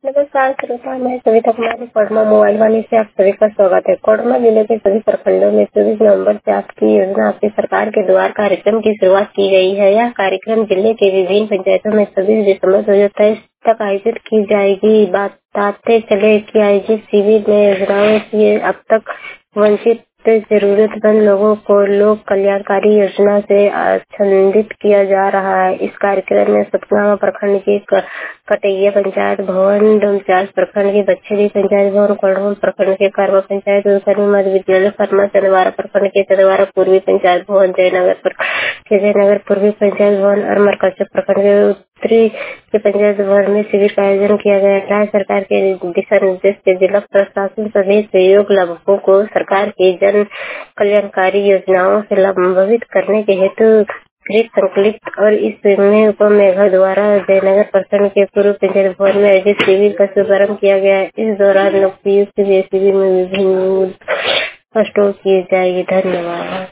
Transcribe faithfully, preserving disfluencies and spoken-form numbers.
नमस्कार श्रोता, मैं सविता कुमारी कोडरमा मोबाइल वाणी से आप सभी का स्वागत है। कोडरमा जिले के सभी प्रखंडों में चौबीस नवंबर से आपकी योजना आपकी सरकार के द्वार कार्यक्रम की शुरुआत की गई है। यह कार्यक्रम जिले के विभिन्न पंचायतों में छब्बीस दिसंबर दो हजार तेईस तक आयोजित की जाएगी। बताते चले कि आयोजित शिविर में योजनाओं से अब तक वंचित जरूरतमंद लोगों को लोक कल्याणकारी योजना से आच्छादित किया जा रहा है। इस कार्यक्रम में सतगावा प्रखंड की कटैया पंचायत भवन, डोमचांच प्रखंड की बछेरी पंचायत भवन, कोडरमा प्रखंड के कारवा पंचायत उत्तरी मध्य विद्यालय फरमा, चंदवारा प्रखंड के चंदवारा पूर्वी पंचायत भवन, जयनगर प्रखंड के जयनगर पूर्वी पंचायत भवन और मरकच्चा प्रखंड के उत्तरी के पंचायत भवन में शिविर का आयोजन किया गया। राज्य सरकार के दिशा निर्देश से जिला प्रशासन सभी सहयोग लाभुकों को सरकार की जन कल्याणकारी योजनाओं से लाभान्वित करने के हेतु कृत संकल्पित और इस में उप मेघा द्वारा जयनगर प्रखंड के पूर्व पंचायत भवन में आयोजित शिविर का शुभारंभ किया गया। इस दौरान लोकप्रयुक्त शिविर में विभिन्न वस्तुओं की जाएगी। धन्यवाद।